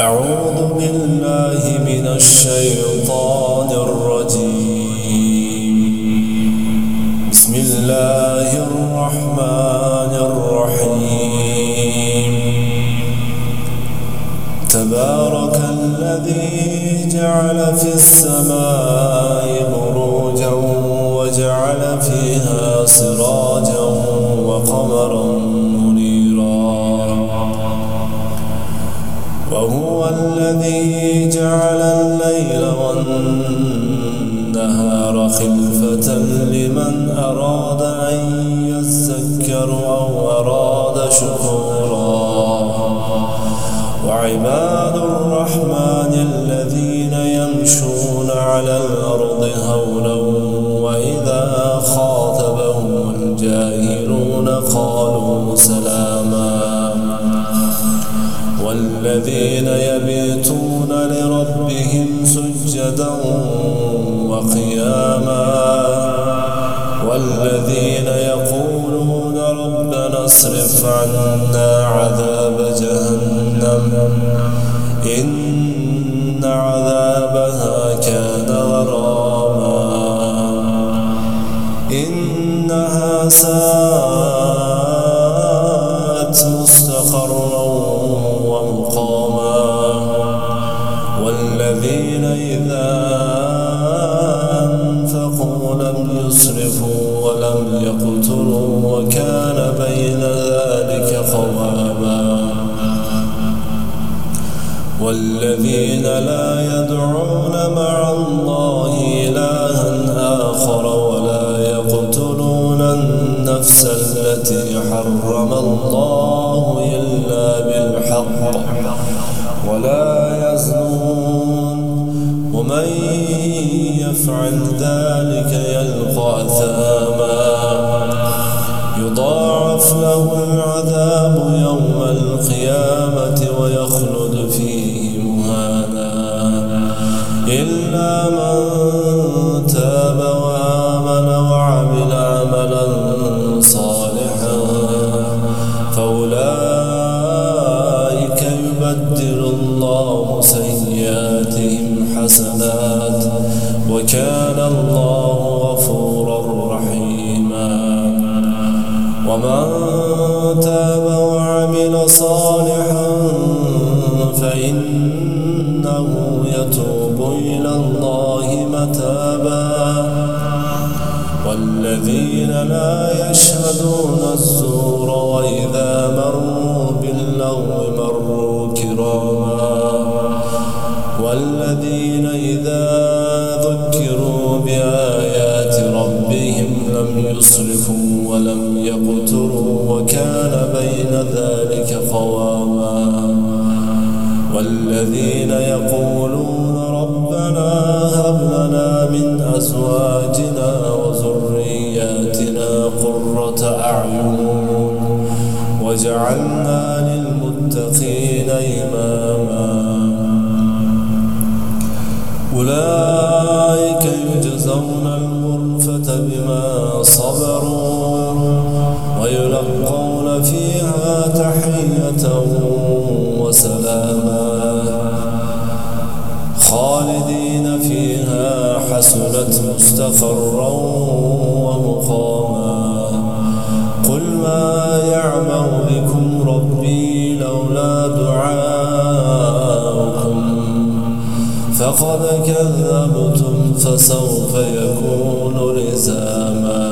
أعوذ بالله من الشيطان الرجيم. بسم الله الرحمن الرحيم. تبارك الذي جعل في السماء بروجا وجعل فيها سراجا وقمرا منيرا، وهو الذي جعل الليل والنهار خلفة لمن أراد أن يذكر أو أراد شكورا. وعباد الرحمن الذين يمشون على الأرض هونا وإذا خاطبهم الجاهلون قالوا سلاما. والذين يبيتون لربهم سجدا وقياما، والذين يقولون ربنا اصرف عنا عذاب جهنم إن عذابها كان غراما إنها ساءت مستقرا ومقاما. والذين إذا أنفقوا لم يسرفوا ولم يقتروا وكان بين ذلك قواما. والذين لا يدعون مع الله إلها آخر ولا يقتلون النفس التي حرم الله إلا بالحق ولا يزنون، ومن يفعل ذلك يلقى أثاما يضاعف له العذاب يوم القيامة ويخلد فيه مهانا إلا من تاب وآمن وعمل عملا صالحا فأولئك يبدل الله سيئاتهم حسنات وكان الله غفورا رحيما. ومن تاب وعمل صالحا فإنه يتوب إلى الله متابا. والذين لا يشهدون الزور وإذا مروا باللغو مروا كراما. والذين إذا ذكروا بآيات ربهم لم يسرفوا ولم يقتروا وكان بين ذلك قواما. والذين يقولون ربنا هب لنا من أزواجنا وذرياتنا قرة أعين واجعلنا للمتقين إماما. أولئك يجزون الغرفة بما صبروا ويلقون فيها تحية وسلاما خالدين فيها حسنت مستقرا ومقاما. قل ما يعبأ بكم ربي لولا دعاؤكم فقد كذبتم فسوف يكون لزاما.